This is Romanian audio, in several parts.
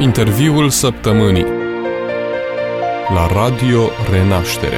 Interviul săptămânii la Radio Renașterea.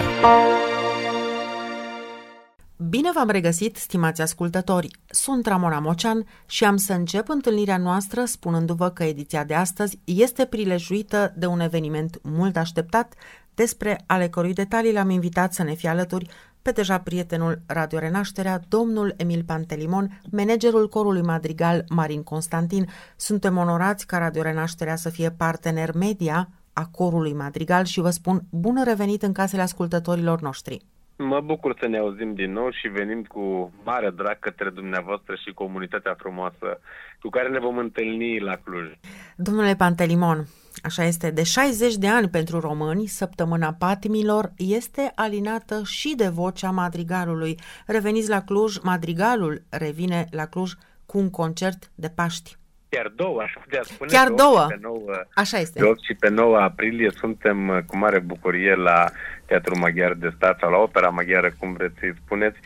Bine v-am regăsit, stimați ascultători! Sunt Ramona Mocean și am să încep întâlnirea noastră spunându-vă că ediția de astăzi este prilejuită de un eveniment mult așteptat, despre ale cărui detalii l-am invitat să ne fie alături pe deja prietenul Radio Renașterea, domnul Emil Pantelimon, managerul corului madrigal Marin Constantin. Suntem onorați ca Radio Renașterea să fie partener media a corului madrigal și vă spun bun revenit în casele ascultătorilor noștri. Mă bucur să ne auzim din nou și venim cu mare drag către dumneavoastră și comunitatea frumoasă cu care ne vom întâlni la Cluj. Domnule Pantelimon, așa este, de 60 de ani pentru români, Săptămâna Patimilor este alinată și de vocea madrigalului. Reveniți la Cluj, madrigalul revine la Cluj cu un concert de Paști. Chiar două, aș putea spune. Chiar două, așa este. Pe 8 și pe 9 aprilie suntem cu mare bucurie la Teatrul Maghiar de Stat sau la Opera Maghiară, cum vreți să-i spuneți,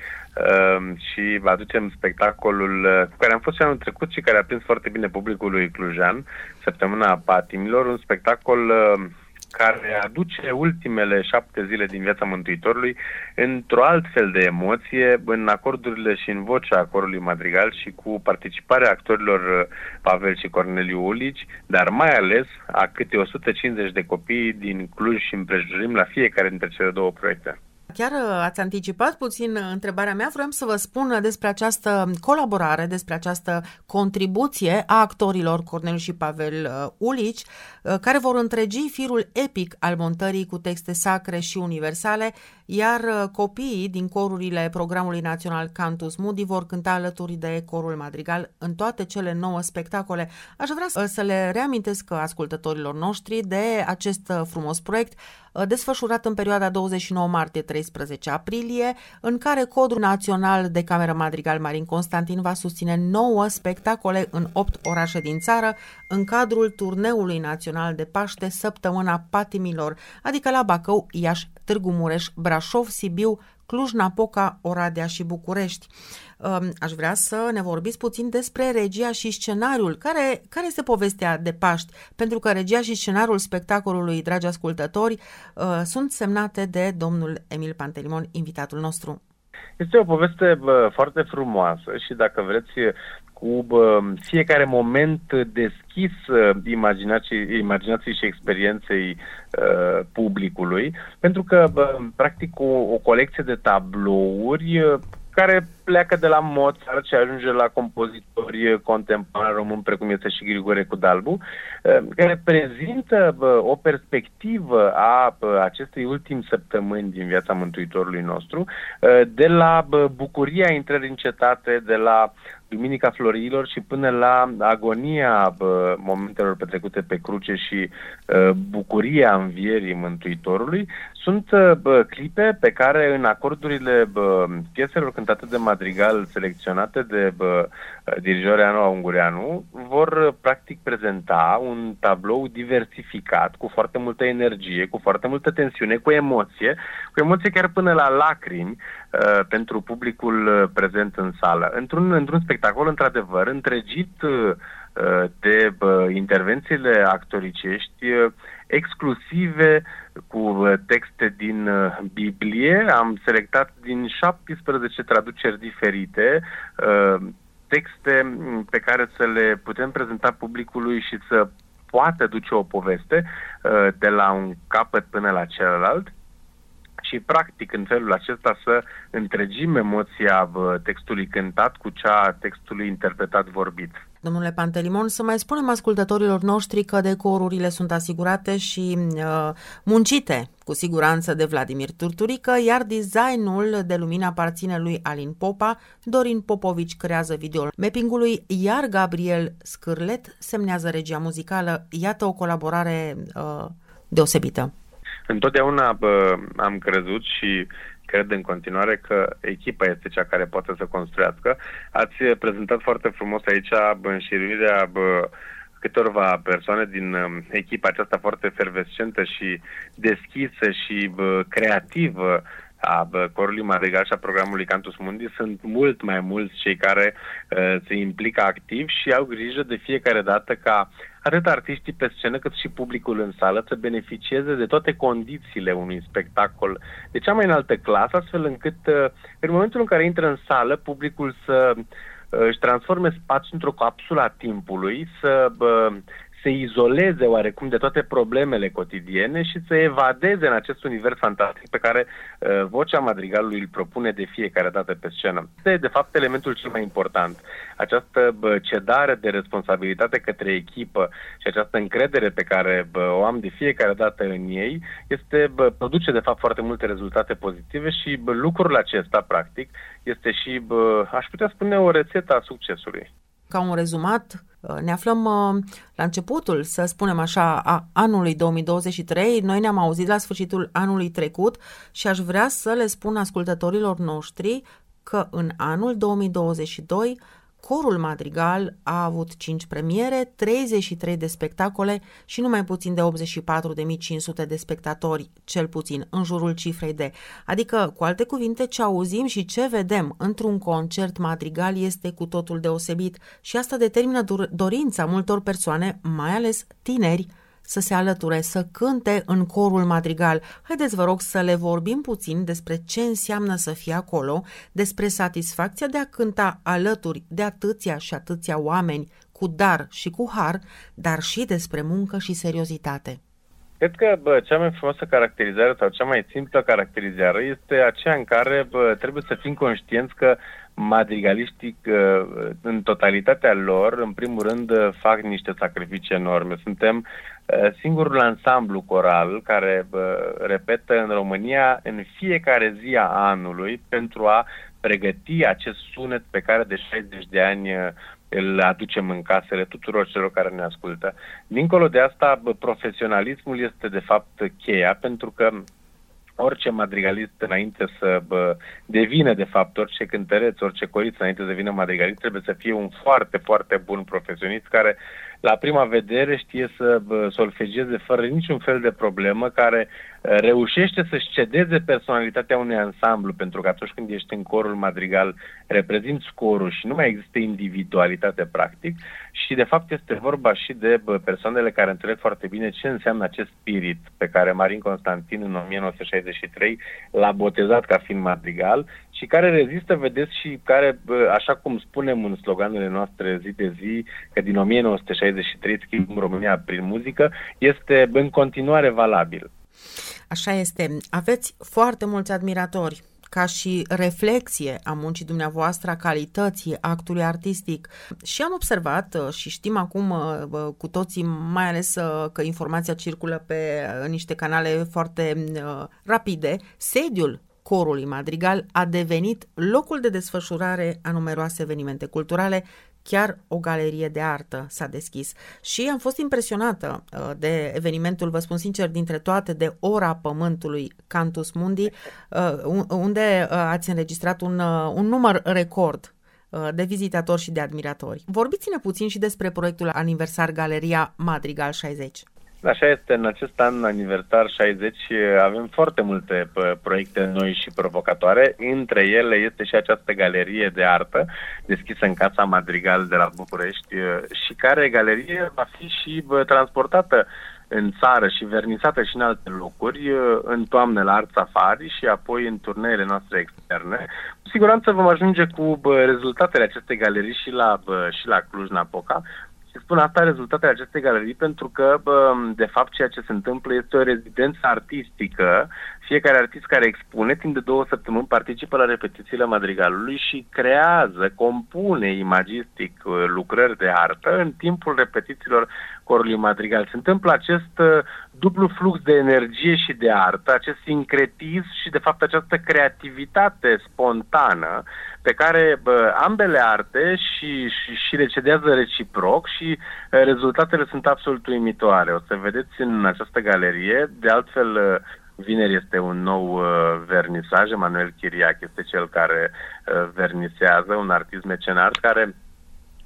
și aducem spectacolul cu care am fost și anul trecut și care a prins foarte bine publicului clujean, Săptămâna Patimilor, un spectacol care aduce ultimele 7 zile din viața Mântuitorului într-o altfel de emoție, în acordurile și în vocea corului madrigal și cu participarea actorilor Pavel și Corneliu Ulici, dar mai ales a câte 150 de copii din Cluj și împrejurim la fiecare dintre cele două proiecte. Chiar ați anticipat puțin întrebarea mea, vreau să vă spun despre această colaborare, despre această contribuție a actorilor Corneliu și Pavel Ulici, care vor întregi firul epic al montării cu texte sacre și universale, iar copiii din corurile programului național Cantus Mudi vor cânta alături de corul madrigal în toate cele 9 spectacole. Aș vrea să le reamintesc ascultătorilor noștri de acest frumos proiect desfășurat în perioada 29 martie-13 aprilie, în care Corul Național de Cameră Madrigal Marin Constantin va susține 9 spectacole în 8 orașe din țară, în cadrul turneului național de Paște Săptămâna Patimilor, adică la Bacău, Iași, Târgu Mureș, Brașov, Sibiu, Cluj-Napoca, Oradea și București. Aș vrea să ne vorbiți puțin despre regia și scenariul. Care este povestea de Paști? Pentru că regia și scenariul spectacolului, dragi ascultători, sunt semnate de domnul Emil Pantelimon, invitatul nostru. Este o poveste foarte frumoasă și, dacă vreți, cu fiecare moment deschis imaginației și experienței publicului, pentru că, practic, o colecție de tablouri care pleacă de la Mozart și ajunge la compozitori contemporani români, precum este și Grigore Cudalbu, care prezintă o perspectivă a acestei ultimi săptămâni din viața Mântuitorului nostru, de la bucuria intrării în cetate, de la Duminica Florilor și până la agonia momentelor petrecute pe cruce și bucuria învierii Mântuitorului. Sunt clipe pe care, în acordurile pieselor cântate de madrigal selecționate de dirijorul Anu Ungureanu, vor practic prezenta un tablou diversificat, cu foarte multă energie, cu foarte multă tensiune, cu emoție chiar până la lacrimi pentru publicul prezent în sală. Într-un spectacol, într-adevăr, întregit de intervențiile actoricești exclusive cu texte din Biblie. Am selectat din 17 traduceri diferite texte pe care să le putem prezenta publicului și să poată duce o poveste de la un capăt până la celălalt. Și, practic, în felul acesta să întregim emoția textului cântat cu cea a textului interpretat vorbit. Domnule Pantelimon, să mai spunem ascultătorilor noștri că decorurile sunt asigurate și muncite cu siguranță de Vladimir Turturică, iar designul de lumină aparține lui Alin Popa, Dorin Popovici creează videoul mapping-ului, iar Gabriel Scârlet semnează regia muzicală. Iată o colaborare deosebită. Întotdeauna am crezut și cred în continuare că echipa este cea care poate să construiască. Ați prezentat foarte frumos aici înșiruirea câtorva persoane din echipa aceasta foarte efervescentă și deschisă și creativă a corului Madrigal și a programului Cantus Mundi sunt mult mai mulți cei care se implică activ și au grijă de fiecare dată ca atât artiștii pe scenă cât și publicul în sală să beneficieze de toate condițiile unui spectacol de cea mai înaltă clasă, astfel încât în momentul în care intră în sală, publicul să își transforme spațiul într-o capsulă a timpului, să se izoleze oarecum de toate problemele cotidiene și să evadeze în acest univers fantastic pe care vocea madrigalului îl propune de fiecare dată pe scenă. Este, de fapt, elementul cel mai important. Această cedare de responsabilitate către echipă și această încredere pe care o am de fiecare dată în ei produce, de fapt, foarte multe rezultate pozitive și lucrul acesta, practic, este și, aș putea spune, o rețetă a succesului. Ca un rezumat, ne aflăm la începutul, să spunem așa, a anului 2023. Noi ne-am auzit la sfârșitul anului trecut și aș vrea să le spun ascultătorilor noștri că în anul 2022 Corul Madrigal a avut 5 premiere, 33 de spectacole și nu mai puțin de 84.500 de spectatori, cel puțin, în jurul cifrei de. Adică, cu alte cuvinte, ce auzim și ce vedem într-un concert Madrigal este cu totul deosebit și asta determină dorința multor persoane, mai ales tineri, să se alăture, să cânte în corul Madrigal. Haideți, vă rog, să le vorbim puțin despre ce înseamnă să fie acolo, despre satisfacția de a cânta alături de atâția și atâția oameni, cu dar și cu har, dar și despre muncă și seriozitate. Cred că cea mai frumoasă caracterizare sau cea mai simplă caracterizare este aceea în care trebuie să fim conștienți că madrigaliștii, în totalitatea lor, în primul rând, fac niște sacrificii enorme. Suntem singurul ansamblu coral care repetă în România în fiecare zi a anului pentru a pregăti acest sunet pe care de 60 de ani îl aducem în casele tuturor celor care ne ascultă. Dincolo de asta, profesionalismul este de fapt cheia, pentru că orice madrigalist înainte să devină, de fapt, orice cântăreț, orice corist înainte să devină madrigalist, trebuie să fie un foarte, foarte bun profesionist care la prima vedere știe să solfegieze fără niciun fel de problemă, care reușește să-și cedeze personalitatea unui ansamblu, pentru că atunci când ești în corul Madrigal reprezinți corul și nu mai există individualitate practic și de fapt este vorba și de persoanele care înțeleg foarte bine ce înseamnă acest spirit pe care Marin Constantin în 1963 l-a botezat ca fiind Madrigal și care rezistă, vedeți, și care, așa cum spunem în sloganele noastre zi de zi, că din 1963 schimbăm România prin muzică, este în continuare valabil. Așa este. Aveți foarte mulți admiratori, ca și reflexie a muncii dumneavoastră, a calității actului artistic. Și am observat și știm acum cu toții, mai ales că informația circulă pe niște canale foarte rapide, sediul Corului Madrigal a devenit locul de desfășurare a numeroase evenimente culturale, chiar o galerie de artă s-a deschis. Și am fost impresionată de evenimentul, vă spun sincer, dintre toate, de Ora Pământului Cantus Mundi, unde ați înregistrat un număr record de vizitatori și de admiratori. Vorbiți-ne puțin și despre proiectul aniversar Galeria Madrigal 60. Așa este, în acest an aniversar 60 avem foarte multe proiecte noi și provocatoare. Între ele este și această galerie de artă deschisă în Casa Madrigal de la București și care galerie va fi și transportată în țară și vernisată și în alte locuri, în toamnă la Art Safari și apoi în turneele noastre externe. Cu siguranță vom ajunge cu rezultatele acestei galerii și la Cluj-Napoca. Și spun asta, rezultatele acestei galerii, pentru că, de fapt, ceea ce se întâmplă este o rezidență artistică. Fiecare artist care expune, timp de 2 săptămâni, participă la repetițiile Madrigalului și creează, compune imagistic lucrări de artă în timpul repetițiilor Corului Madrigal. Se întâmplă acest dublu flux de energie și de artă, acest sincretism și, de fapt, această creativitate spontană pe care ambele arte și le cedează reciproc și rezultatele sunt absolut uimitoare. O să vedeți în această galerie, de altfel vineri este un nou vernisaj, Emanuel Chiriac este cel care vernisează, un artist mecenart care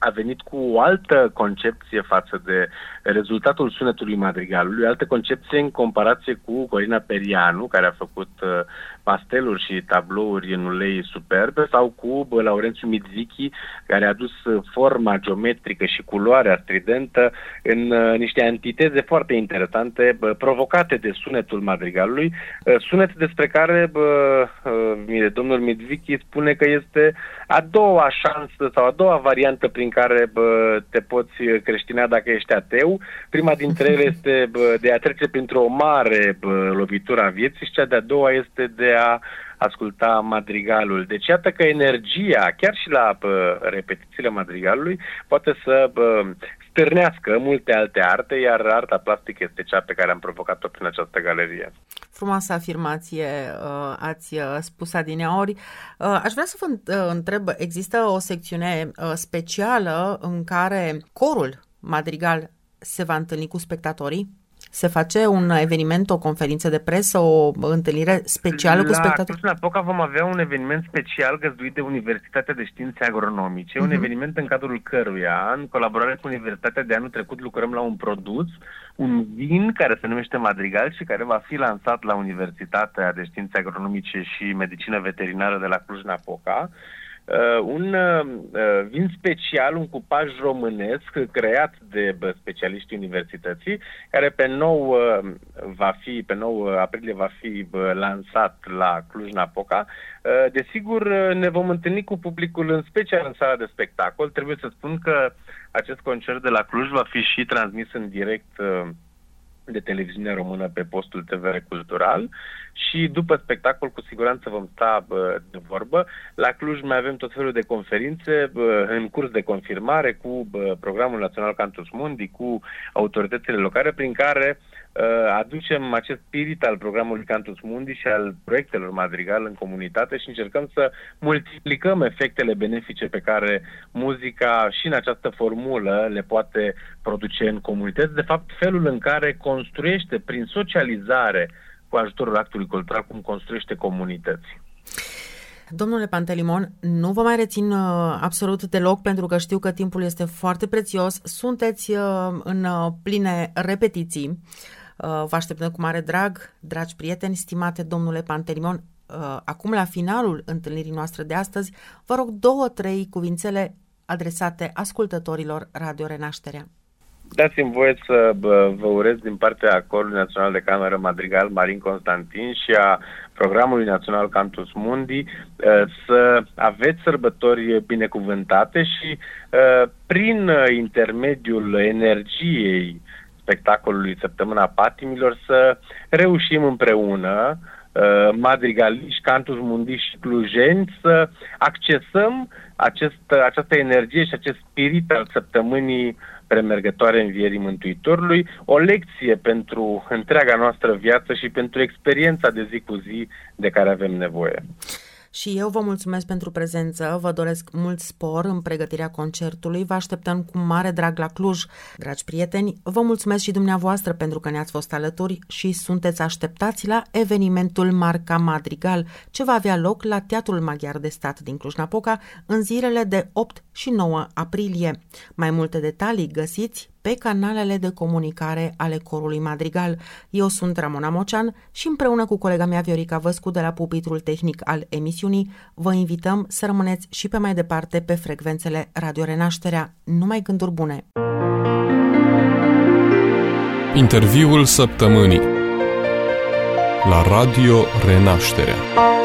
a venit cu o altă concepție față de rezultatul sunetului madrigalului, altă concepție în comparație cu Corina Perianu, care a făcut pasteluri și tablouri în ulei superbe, sau cu Laurențiu Midvichi, care a adus forma geometrică și culoarea stridentă în niște antiteze foarte interesante, provocate de sunetul madrigalului, sunet despre care domnul Midvichi spune că este a doua șansă sau a doua variantă prin care te poți creștina dacă ești ateu. Prima dintre ele este de a trece printr-o mare lovitură a vieții și cea de-a doua este de a asculta madrigalul. Deci iată că energia, chiar și la repetițiile madrigalului, poate să stârnească multe alte arte, iar arta plastică este cea pe care am provocat-o prin această galerie. Frumoasă afirmație ați spus adineauri. Aș vrea să vă întreb, există o secțiune specială în care corul madrigal se va întâlni cu spectatorii? Se face un eveniment, o conferință de presă, o întâlnire specială cu spectatorii? La Cluj-Napoca vom avea un eveniment special găzduit de Universitatea de Științe Agronomice, un eveniment în cadrul căruia, în colaborare cu Universitatea de anul trecut, lucrăm la un produs, un vin care se numește Madrigal și care va fi lansat la Universitatea de Științe Agronomice și Medicină Veterinară de la Cluj-Napoca. Un vin special, un cupaj românesc creat de specialiștii universității, care pe 9 aprilie va fi lansat la Cluj-Napoca. Desigur, ne vom întâlni cu publicul, în special în sala de spectacol. Trebuie să spun că acest concert de la Cluj va fi și transmis în direct de televiziunea română pe postul TVR Cultural și după spectacol cu siguranță vom sta de vorbă. La Cluj mai avem tot felul de conferințe în curs de confirmare cu Programul Național Cantus Mundi, cu autoritățile locale, prin care aducem acest spirit al programului Cantus Mundi și al proiectelor Madrigal în comunitate și încercăm să multiplicăm efectele benefice pe care muzica și în această formulă le poate produce în comunități. De fapt, felul în care construiește prin socializare cu ajutorul actului cultural, cum construiește comunități. Domnule Pantelimon, nu vă mai rețin absolut deloc, pentru că știu că timpul este foarte prețios. Sunteți în pline repetiții. Vă așteptăm cu mare drag, dragi prieteni, stimate domnule Pantelimon. Acum, la finalul întâlnirii noastre de astăzi, vă rog 2-3 cuvințele adresate ascultătorilor Radio Renașterea. Dați-mi voie să vă urez din partea Corului Național de Cameră Madrigal Marin Constantin și a Programului Național Cantus Mundi să aveți sărbători binecuvântate și prin intermediul energiei spectacolului Săptămâna Patimilor să reușim împreună, madrigaliști, cantus mundiști și clujeni, să accesăm această energie și acest spirit al săptămânii premergătoare Învierii Mântuitorului, o lecție pentru întreaga noastră viață și pentru experiența de zi cu zi de care avem nevoie. Și eu vă mulțumesc pentru prezență, vă doresc mult spor în pregătirea concertului, vă așteptăm cu mare drag la Cluj. Dragi prieteni, vă mulțumesc și dumneavoastră pentru că ne-ați fost alături și sunteți așteptați la evenimentul Marca Madrigal, ce va avea loc la Teatrul Maghiar de Stat din Cluj-Napoca în zilele de 8 și 9 aprilie. Mai multe detalii găsiți pe canalele de comunicare ale Corului Madrigal. Eu sunt Ramona Mocean și împreună cu colega mea Viorica Văscu de la pupitrul tehnic al emisiunii vă invităm să rămâneți și pe mai departe pe frecvențele Radio Renașterea. Numai gânduri bune! Interviul săptămânii la Radio Renașterea.